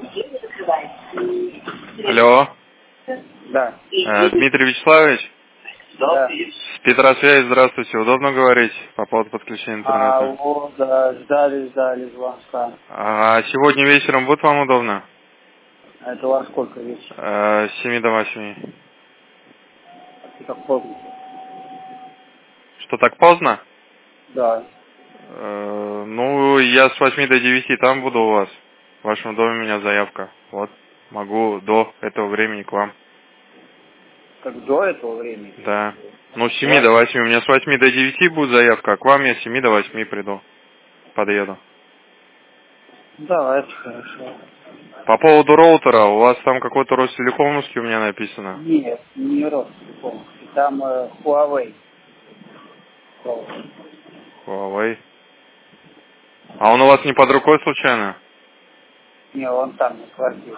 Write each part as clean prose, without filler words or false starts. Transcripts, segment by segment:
Алло. Да. Дмитрий Вячеславович? Да. С Петросвязи, здравствуйте. Удобно говорить по поводу подключения интернета? Вот, да, ждали звонка. А сегодня вечером будет вам удобно? Это у вас сколько вечера? С 7 до 8. Как поздно? Что, так поздно? Да. Ну, я с 8 до 9 там буду у вас. В вашем доме у меня заявка. Вот, могу до этого времени к вам. Как до этого времени? Да. Ну, с 7 до 8. У меня с 8 до 9 будет заявка, а к вам я с 7 до 8 приду. Подъеду. Да, это хорошо. По поводу роутера, у вас там какой-то Ростелекомовский у меня написано? Нет, не Ростелеком. Там Huawei. Huawei. А он у вас не под рукой случайно? Не, он там, на квартире.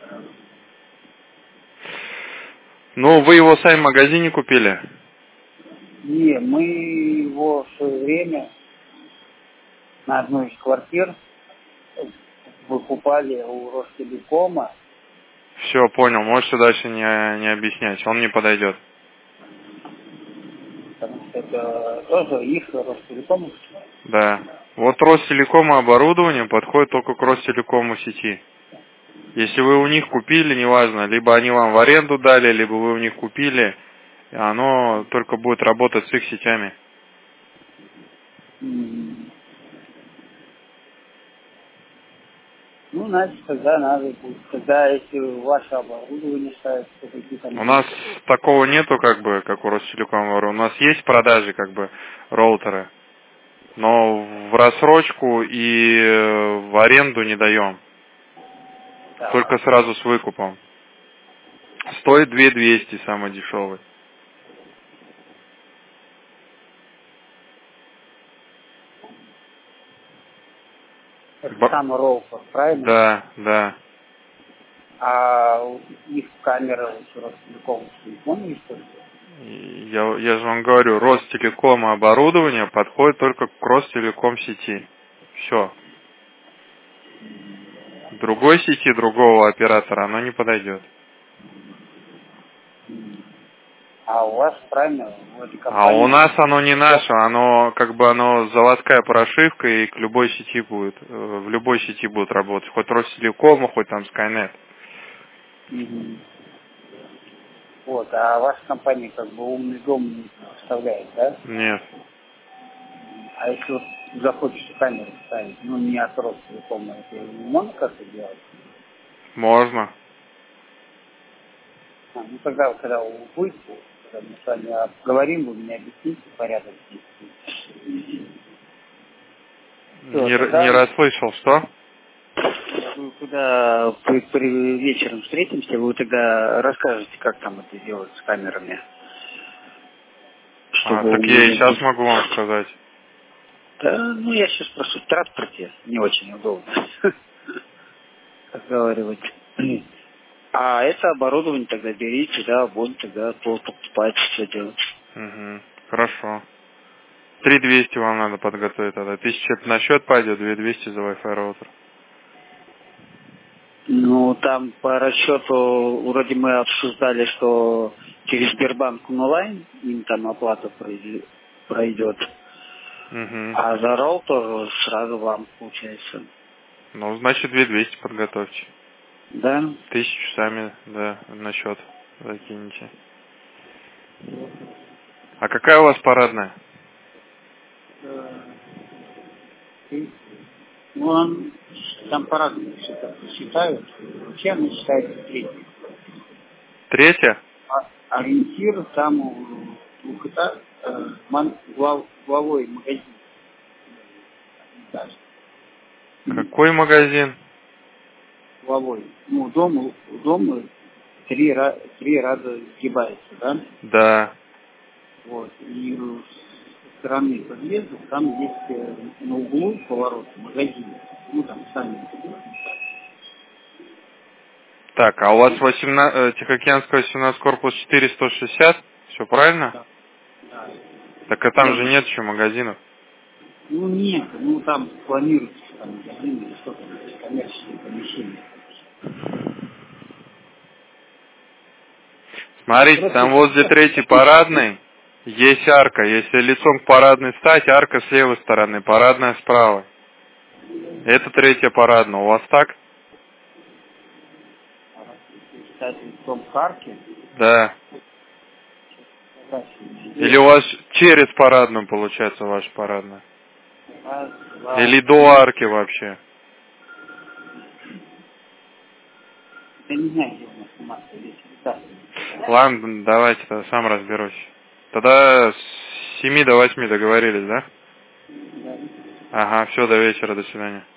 Ну, вы его сами в магазине купили? Не, мы его в свое время на одной из квартир выкупали у Ростелекома. Все, понял. Можете дальше не объяснять. Он не подойдет. Потому что это тоже их Ростелеком. Да. Вот Ростелекома оборудование подходит только к Ростелекому сети. Если вы у них купили, неважно, либо они вам в аренду дали, либо вы у них купили, оно только будет работать с их сетями. Ну, значит, тогда надо будет. Тогда, если ваше оборудование ставится, то какие там... У нас такого нету, как бы, как у Ростелекома. У нас есть продажи, как бы, роутеры. Но в рассрочку и в аренду не даем. Да. Только сразу с выкупом. Стоит 2200, самый дешевый. Это сам роутер, правильно? Да, да. А у их камера с Ростелеком телефон, что ли? Я же вам говорю, Ростелеком оборудование подходит только к Ростелеком сети. Все. Другой сети, другого оператора оно не подойдет. А у вас, правильно, в этой А у компании... нас оно не наше, оно как бы оно заводская прошивка и к любой сети будет, в любой сети будет работать, хоть Ростелекома, хоть там Skynet. Мгм. Вот, а ваша компания как бы умный дом не поставляет, да? Нет, А если вот захочется камеру ставить, ну не от Ростелекома, это можно как-то делать? можно. Ну тогда, вот, когда вы будете, когда мы с вами поговорим, вы мне объясните порядок действий. Все, Не тогда расслышал, что? когда вечером встретимся, вы тогда расскажете, как там это делать с камерами. Чтобы Так у я и меня... сейчас могу вам сказать. Да, ну я сейчас просто в транспорте, не очень удобно разговаривать. А это оборудование тогда берите, да, будем тогда покупать, все делать. Угу. Хорошо. 3200 вам надо подготовить тогда. 1000 это на счет пойдет, 2200 за Wi-Fi роутер. Ну, там по расчету, вроде мы обсуждали, что через Сбербанк онлайн им там оплата пройдет. Угу. А за роутер сразу вам получается. Ну, значит, 2200 подготовьте. Да? 1000 сами, да, на счет закинете. А какая у вас парадная? Ну, он там по-разному что-то считают. Вообще они считают третий. Третья? Ориентир там у двухэтажный, главой магазин. Какой магазин? Главой. Ну, дом три раза сгибается, да? Да. Вот. И со стороны подъезда там есть на углу поворот магазин. Ну, там сами. Так, а у вас Тихоокеанская 18, корпус 4, 160? Все правильно? Да. Да. Так, а там же нет еще магазинов. Ну, нет, ну, там планируется там магазин или что-то, коммерческие помещения. Смотрите, там возле третьей парадной есть арка. Если лицом к парадной стать, арка с левой стороны, парадная справа. Это третья парадная. У вас так? Стать лицом к арке? Да. Или у вас через парадную получается ваша парадная? Или до арки вообще? Я не знаю, где у нас масса здесь. Да. Ладно, давайте, тогда сам разберусь. Тогда с 7 до 8 договорились, да? Да. Ага, все, до вечера, до свидания.